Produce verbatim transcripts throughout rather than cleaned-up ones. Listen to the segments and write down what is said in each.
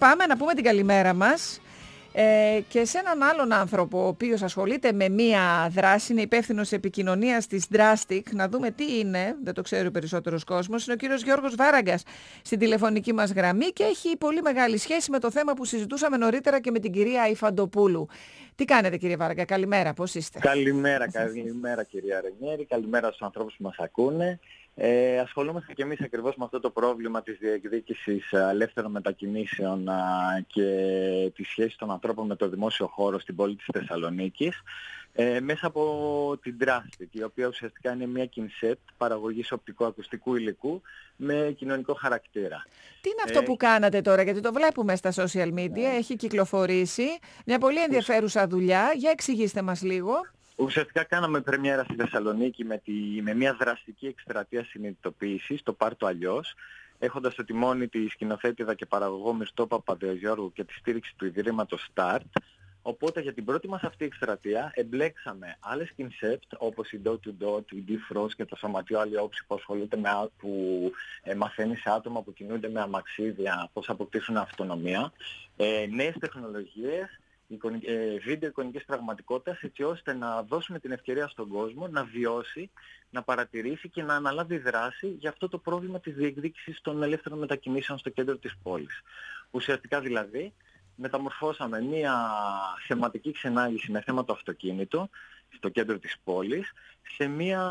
πάμε να πούμε την καλημέρα μας ε, και σε έναν άλλον άνθρωπο ο οποίος ασχολείται με μία δράση, είναι υπεύθυνος επικοινωνίας της Drastic. Να δούμε τι είναι, δεν το ξέρει ο περισσότερος κόσμος. Είναι ο κύριος Γιώργος Βάραγκας στην τηλεφωνική μας γραμμή και έχει πολύ μεγάλη σχέση με το θέμα που συζητούσαμε νωρίτερα και με την κυρία Ιφαντοπούλου. Τι κάνετε κύριε Βάραγκα, καλημέρα, πώς είστε? Καλημέρα, καλημέρα κυρία Ρενιέρη, καλημέρα στους ανθρώπους που μας ακούνε. Ε, ασχολούμαστε και εμείς ακριβώς με αυτό το πρόβλημα της διεκδίκησης ελεύθερων μετακινήσεων α, και τη σχέση των ανθρώπων με το δημόσιο χώρο στην πόλη της Θεσσαλονίκης ε, μέσα από την Drastic, η οποία ουσιαστικά είναι μια κινσέπτ παραγωγής οπτικοακουστικού υλικού με κοινωνικό χαρακτήρα. Τι είναι αυτό ε, που κάνατε τώρα, γιατί το βλέπουμε στα social media, ναι. Έχει κυκλοφορήσει μια πολύ ενδιαφέρουσα δουλειά. Για εξηγήστε μας λίγο. Ουσιαστικά κάναμε πρεμιέρα στη Θεσσαλονίκη με, τη, με μια δραστική εκστρατεία συνειδητοποίησης, το πάρ' το αλλιώς, έχοντας στο τιμόνι τη σκηνοθέτηδα και παραγωγό Μυρτώ Παπαδεογιώργου και τη στήριξη του Ιδρύματος Start. Οπότε για την πρώτη μας αυτή εκστρατεία εμπλέξαμε άλλες κινσέπτ όπως η Dot to Dot, η D-Frost και το Σωματείο Αλλιόψη που ασχολούνται με, που ε, μαθαίνει σε άτομα που κινούνται με αμαξίδια πώς αποκτήσουν αυτονομία, ε, νέες τεχνολογίες, βίντεο εικονικής πραγματικότητας, έτσι ώστε να δώσουμε την ευκαιρία στον κόσμο να βιώσει, να παρατηρήσει και να αναλάβει δράση για αυτό το πρόβλημα της διεκδίκησης των ελεύθερων μετακινήσεων στο κέντρο της πόλης. Ουσιαστικά δηλαδή μεταμορφώσαμε μια θεματική ξενάγηση με θέμα το αυτοκίνητο στο κέντρο της πόλης σε μια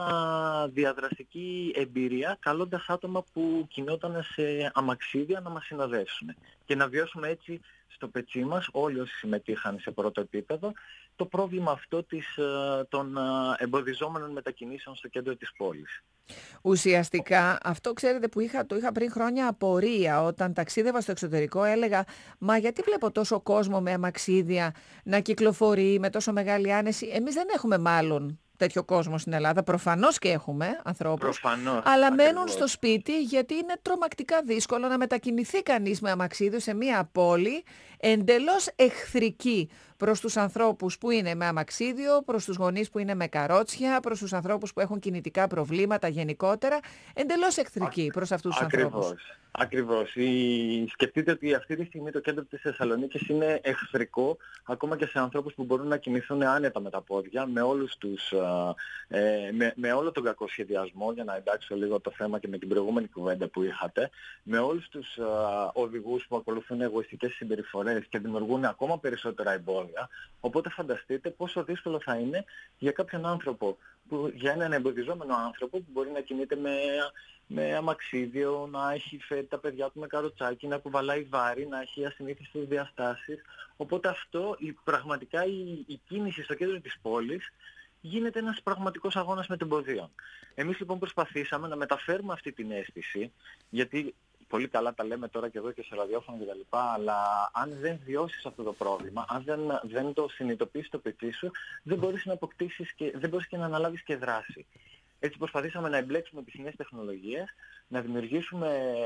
διαδραστική εμπειρία καλώντας άτομα που κινόταν σε αμαξίδια να μας συνοδεύσουν και να βιώσουμε έτσι στο πετσί μας, όλοι όσοι συμμετείχαν σε πρώτο επίπεδο, το πρόβλημα αυτό της, των εμποδιζόμενων μετακινήσεων στο κέντρο της πόλης. Ουσιαστικά αυτό ξέρετε που είχα, το είχα πριν χρόνια απορία όταν ταξίδευα στο εξωτερικό, έλεγα μα γιατί βλέπω τόσο κόσμο με αμαξίδια να κυκλοφορεί με τόσο μεγάλη άνεση, εμείς δεν έχουμε μάλλον τέτοιο κόσμο στην Ελλάδα, προφανώς και έχουμε ανθρώπους, προφανώς, αλλά ακριβώς. Μένουν στο σπίτι γιατί είναι τρομακτικά δύσκολο να μετακινηθεί κανείς με αμαξίδιο σε μια πόλη εντελώς εχθρική προς τους ανθρώπους που είναι με αμαξίδιο, προς τους γονείς που είναι με καρότσια, προς τους ανθρώπους που έχουν κινητικά προβλήματα γενικότερα, εντελώς εχθρική προς αυτούς τους Ακριβώς. ανθρώπους. Ακριβώς. Η... Σκεφτείτε ότι αυτή τη στιγμή το κέντρο της Θεσσαλονίκης είναι εχθρικό ακόμα και σε ανθρώπους που μπορούν να κινηθούν άνετα με τα πόδια, με, όλους τους, ε, με, με όλο τον κακό σχεδιασμό, για να εντάξω λίγο το θέμα και με την προηγούμενη κουβέντα που είχατε, με όλους τους ε, οδηγούς που ακολουθούν εγωιστικές συμπεριφορές και δημιουργούν ακόμα περισσότερα εμπόδια. Οπότε φανταστείτε πόσο δύσκολο θα είναι για κάποιον άνθρωπο, που, για έναν εμποδιζόμενο άνθρωπο που μπορεί να κινείται με, με αμαξίδιο, να έχει φέρει τα παιδιά του με καροτσάκι, να κουβαλάει βάρη, να έχει ασυνήθιστες διαστάσεις. Οπότε αυτό, η, πραγματικά η, η κίνηση στο κέντρο της πόλης γίνεται ένας πραγματικός αγώνας με εμποδίων. Εμείς λοιπόν προσπαθήσαμε να μεταφέρουμε αυτή την αίσθηση, γιατί πολύ καλά τα λέμε τώρα και εδώ και σε ραδιόφωνο και τα λοιπά, αλλά αν δεν βιώσεις αυτό το πρόβλημα, αν δεν, δεν το συνειδητοποιήσεις το πετσί σου, δεν μπορείς να αποκτήσεις και δεν μπορείς και να αναλάβεις και δράση. Έτσι προσπαθήσαμε να εμπλέξουμε τις νέες τεχνολογίες, να δημιουργήσουμε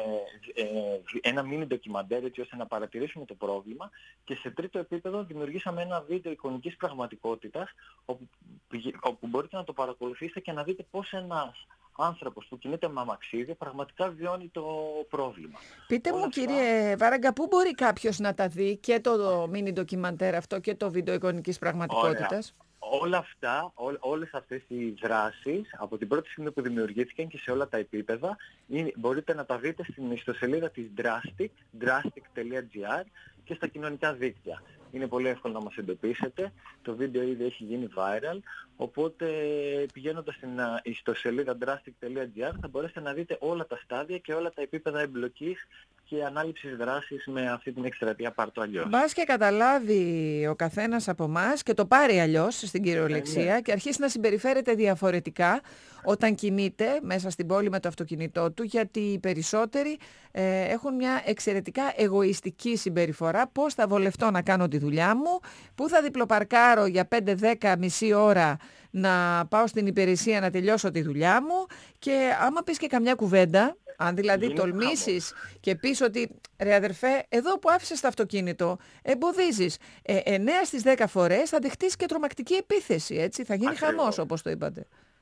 ε, ένα μίνι ντοκιμαντέρ έτσι ώστε να παρατηρήσουμε το πρόβλημα και σε τρίτο επίπεδο δημιουργήσαμε ένα βίντεο εικονικής πραγματικότητας όπου, όπου μπορείτε να το παρακολουθήσετε και να δείτε πώς ένας άνθρωπος που κινείται με αμαξίδια πραγματικά βιώνει το πρόβλημα. Πείτε Όλα μου αυτά... κύριε Βάραγκα, πού μπορεί κάποιος να τα δει και το μίνι ντοκιμαντέρ αυτό και το βίντεο εικονικής πραγματικότητας? Ωραία. Όλα αυτά, ό, όλες αυτές οι δράσεις, από την πρώτη στιγμή που δημιουργήθηκαν και σε όλα τα επίπεδα, είναι, μπορείτε να τα δείτε στην ιστοσελίδα της Drastic, drastic τελεία gr και στα κοινωνικά δίκτυα. Είναι πολύ εύκολο να μας εντοπίσετε. Το βίντεο ήδη έχει γίνει viral, οπότε πηγαίνοντας στην ιστοσελίδα drastic τελεία gr θα μπορέσετε να δείτε όλα τα στάδια και όλα τα επίπεδα εμπλοκής και ανάληψης δράσης με αυτή την εκστρατεία πάρ' το αλλιώς. Μπας και καταλάβει ο καθένας από εμάς και το πάρει αλλιώς στην κυριολεξία, ναι. και αρχίσει να συμπεριφέρεται διαφορετικά όταν κινείται μέσα στην πόλη με το αυτοκίνητό του, γιατί οι περισσότεροι ε, έχουν μια εξαιρετικά εγωιστική συμπεριφορά. Πώς θα βολευτώ να κάνω τη δουλειά μου, πού θα διπλοπαρκάρω για πέντε δέκα μισή ώρα να πάω στην υπηρεσία να τελειώσω τη δουλειά μου, και άμα πεις και καμιά κουβέντα, αν δηλαδή Γίνει τολμήσεις και πεις ότι ρε αδερφέ, εδώ που άφησες το αυτοκίνητο εμποδίζεις, ε, εννέα στις δέκα φορές θα δεχτείς και τρομακτική επίθεση, έτσι, θα γίνει Ακριβώς. χαμός όπως το είπατε.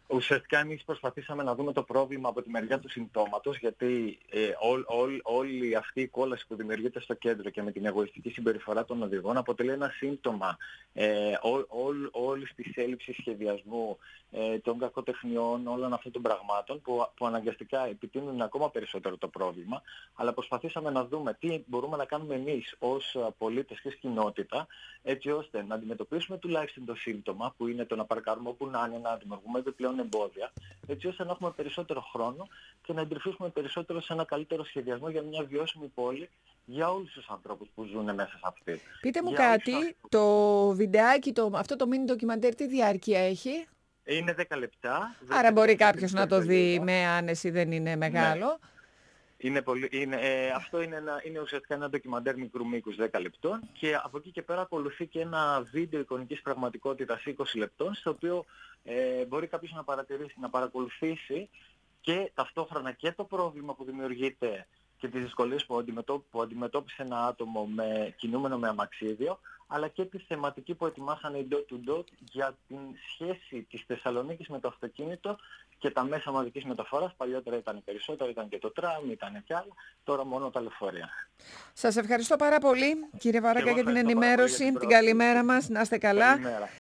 Ουσιαστικά εμείς προσπαθήσαμε να δούμε το πρόβλημα από τη μεριά του συμπτώματος, γιατί ε, ό, ό, όλη αυτή η κόλαση που δημιουργείται στο κέντρο και με την εγωιστική συμπεριφορά των οδηγών αποτελεί ένα σύμπτωμα ε, ό, ό, όλης της έλλειψης σχεδιασμού, ε, των κακοτεχνιών, όλων αυτών των πραγμάτων που, που αναγκαστικά επιτείνουν ακόμα περισσότερο το πρόβλημα. Αλλά προσπαθήσαμε να δούμε τι μπορούμε να κάνουμε εμείς ως πολίτες και ως κοινότητα, έτσι ώστε να αντιμετωπίσουμε τουλάχιστον το σύμπτωμα που είναι το να παρκάρουμε όπου να είναι, να δημιουργούμε επιπλέον εμπόδια, έτσι ώστε να έχουμε περισσότερο χρόνο και να εντρυφήσουμε περισσότερο σε ένα καλύτερο σχεδιασμό για μια βιώσιμη πόλη για όλους τους ανθρώπους που ζουν μέσα σε αυτή. Πείτε μου Για κάτι, όλους... το βιντεάκι, το, αυτό το mini ντοκιμαντέρ, τι διάρκεια έχει? Είναι δέκα λεπτά. Άρα μπορεί κάποιος να το δει με άνεση, δεν είναι μεγάλο. Ναι. Είναι πολύ, είναι, ε, αυτό είναι, ένα, είναι ουσιαστικά ένα ντοκιμαντέρ μικρού μήκους δέκα λεπτών και από εκεί και πέρα ακολουθεί και ένα βίντεο εικονικής πραγματικότητας είκοσι λεπτών, στο οποίο ε, μπορεί κάποιος να παρατηρήσει, να παρακολουθήσει και ταυτόχρονα και το πρόβλημα που δημιουργείται και τις δυσκολίες που, αντιμετώ, που αντιμετώπισε ένα άτομο με, κινούμενο με αμαξίδιο, αλλά και τη θεματική που ετοιμάσανε οι Dot to Dot για την σχέση της Θεσσαλονίκης με το αυτοκίνητο και τα μέσα μαζικής μεταφοράς. Παλιότερα ήταν περισσότερο, ήταν και το τραμ, ήταν και άλλα, τώρα μόνο τα λεωφορεία. Σας ευχαριστώ πάρα πολύ, κύριε Βαρακα, για την ενημέρωση. Την, την καλημέρα μας, να είστε καλά. Καλημέρα.